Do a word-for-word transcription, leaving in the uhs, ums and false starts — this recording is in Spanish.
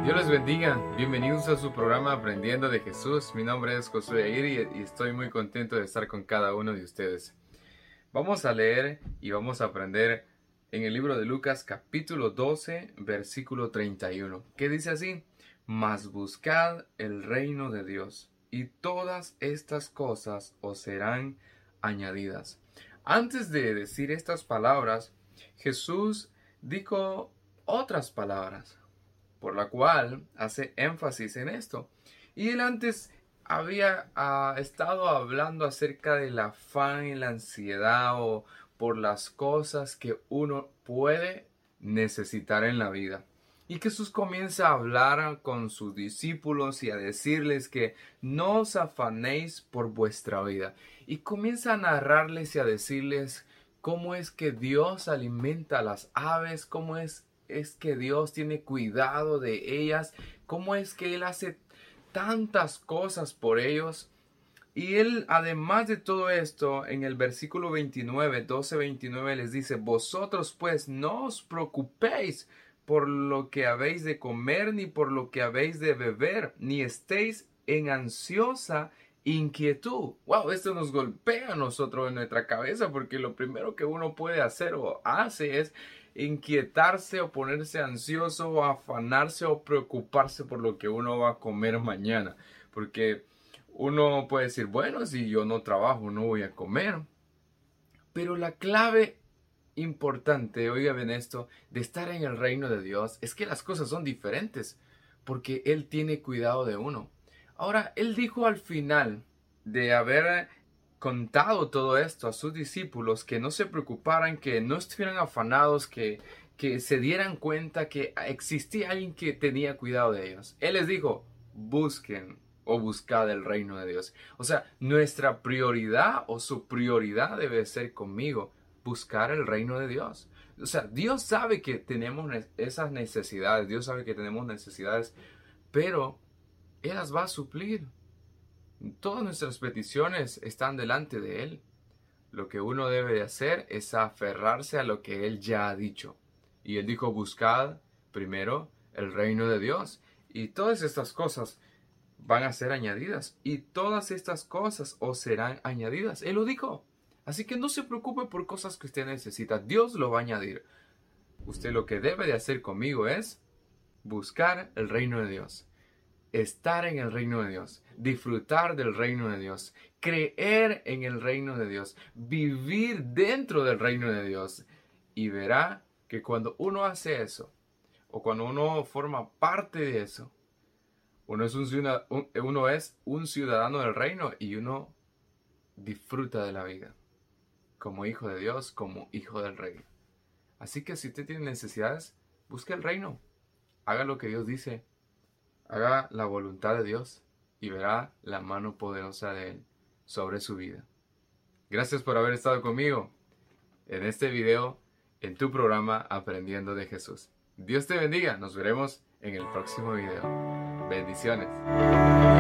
Dios les bendiga, bienvenidos a su programa Aprendiendo de Jesús. Mi nombre es Josué Aguirre y estoy muy contento de estar con cada uno de ustedes. Vamos a leer y vamos a aprender en el libro de Lucas capítulo doce, versículo treinta y uno, que dice así: Mas buscad el reino de Dios, y todas estas cosas os serán añadidas. Antes de decir estas palabras, Jesús dijo otras palabras, por la cual hace énfasis en esto. Y él antes había uh, estado hablando acerca del afán y la ansiedad o por las cosas que uno puede necesitar en la vida. Y Jesús comienza a hablar con sus discípulos y a decirles que no os afanéis por vuestra vida. Y comienza a narrarles y a decirles cómo es que Dios alimenta a las aves, cómo es es que Dios tiene cuidado de ellas, cómo es que Él hace tantas cosas por ellos. Y Él, además de todo esto, en el versículo veintinueve, doce veintinueve, les dice: Vosotros pues no os preocupéis por lo que habéis de comer, ni por lo que habéis de beber, ni estéis en ansiosa inquietud. Wow, esto nos golpea a nosotros en nuestra cabeza, porque lo primero que uno puede hacer o hace es inquietarse o ponerse ansioso o afanarse o preocuparse por lo que uno va a comer mañana. Porque uno puede decir, bueno, si yo no trabajo no voy a comer. Pero la clave importante, oigan esto, de estar en el reino de Dios es que las cosas son diferentes, porque Él tiene cuidado de uno. Ahora, Él dijo al final de haber contado todo esto a sus discípulos que no se preocuparan, que no estuvieran afanados, que, que se dieran cuenta que existía alguien que tenía cuidado de ellos. Él les dijo: busquen o buscad el reino de Dios. O sea, nuestra prioridad o su prioridad debe ser conmigo, buscar el reino de Dios. O sea, Dios sabe que tenemos esas necesidades, Dios sabe que tenemos necesidades, pero Él las va a suplir. Todas nuestras peticiones están delante de Él. Lo que uno debe de hacer es aferrarse a lo que Él ya ha dicho. Y Él dijo: buscad primero el reino de Dios, y todas estas cosas van a ser añadidas. Y todas estas cosas os serán añadidas. Él lo dijo. Así que no se preocupe por cosas que usted necesita. Dios lo va a añadir. Usted lo que debe de hacer conmigo es buscar el reino de Dios. Estar en el reino de Dios, disfrutar del reino de Dios, creer en el reino de Dios, vivir dentro del reino de Dios. Y verá que cuando uno hace eso, o cuando uno forma parte de eso, uno es un ciudadano, uno es un ciudadano del reino y uno disfruta de la vida como hijo de Dios, como hijo del rey. Así que si usted tiene necesidades, busque el reino, haga lo que Dios dice. Haga la voluntad de Dios y verá la mano poderosa de Él sobre su vida. Gracias por haber estado conmigo en este video, en tu programa Aprendiendo de Jesús. Dios te bendiga. Nos veremos en el próximo video. Bendiciones.